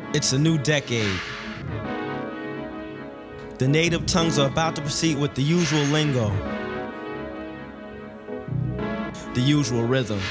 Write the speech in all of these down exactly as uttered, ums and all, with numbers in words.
It's a new decade. The native tongues are about to proceed with the usual lingo, the usual rhythm.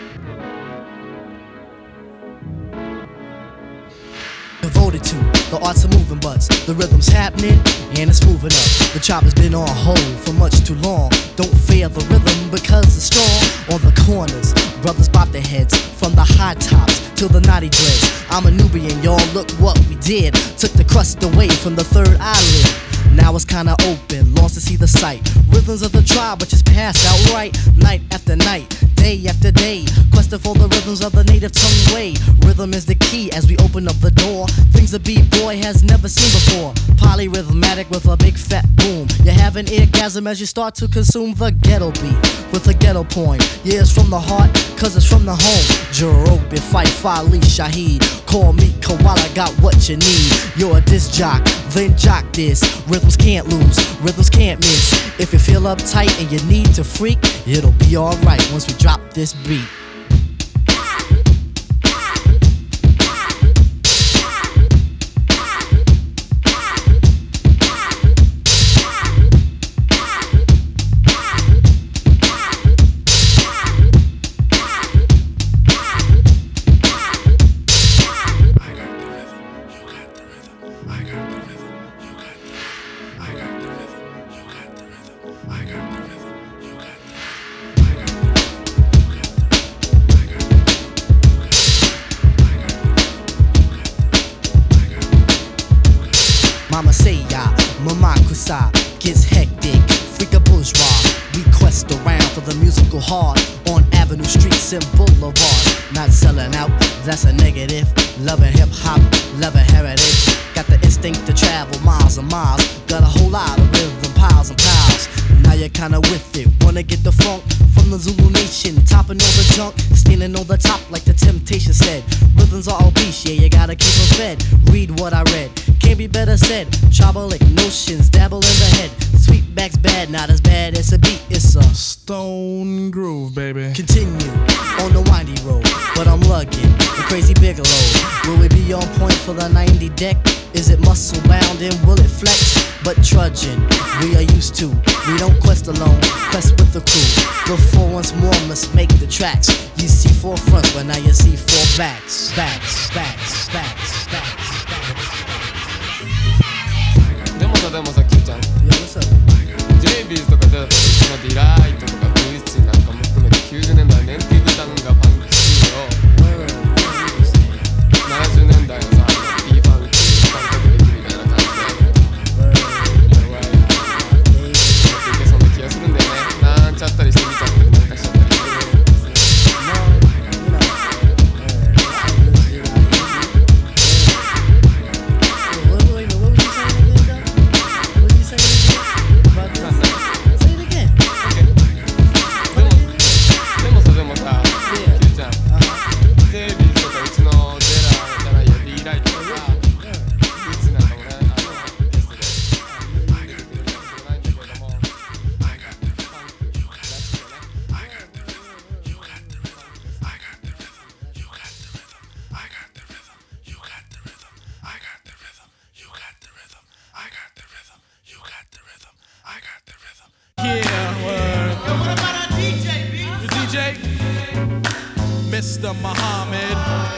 Devoted to the arts of moving butts, the rhythm's happening and it's moving up. The chopper's been on hold for much too long. Don't fear the rhythm because it's strong. On the corners, brothers bop their heads from the high tops till the naughty dreads. I'm a Nubian, y'all, look what we did. Took the crust away from the third eyelid. Now it's kinda open, longs to see the sight. Rhythms of the tribe, which is passed out right. Night after night, day after day, questing for the rhythms of the native tongue way. Rhythm is the key as we open up the door. Things a b-boy has never seen before. Polyrhythmatic with a big fat boom. You have an orgasm as you start to consume the ghetto beat with a ghetto poem. Yeah, it's from the heart, cause it's from the home. Jerobi, Fight, Fali, Shaheed. Call me Koala, got what you need. You're a disc jock, then jock this. Rhythms can't lose, rhythms can't miss. If you feel uptight and you need to freak, it'll be alright once we drop this beat. Mama say ya, mama kusa, gets hectic, freak a bourgeois. We quest around for the musical heart on avenue, streets and boulevards. Not selling out, that's a negative. Loving hip hop, loving heritage. Got the instinct to travel miles and miles. Got a whole lot of rhythm, piles and piles. Now you're kinda with it, wanna get the funk from the Zulu nation, topping all the junk, standing on the top like the Temptation said. Rhythms are obese, yeah, you gotta keep them fed. Read what I read, can't be better said. Tribalic notions, dabble in the head. Sweetback's bad, not as bad as a beat, it's a stone groove, baby. Continue on the windy road, but I'm lugging the crazy Bigelow. Will we be on point for the ninety deck? Is it muscle bound and will it flex? But trudging, we are used to. We don't quest alone, quest with the crew. Before once more must make the tracks. You see four fronts, but now you see four backs. Backs, backs, backs, backs, backs. でもさでもさ Q ちゃん Yo, what's up? ジェイビーズとか出た時うちのディライトとかフイッチなんかも含めてきゅうじゅうねんだいネンティギタンがファンクシーンをななじゅうねんだいのさ P ファンク感覚できるみたいな感じでやばいいけそうな気がするんだよね。なんちゃったりしてみちゃったりなんかしちゃったりして Mister Muhammad.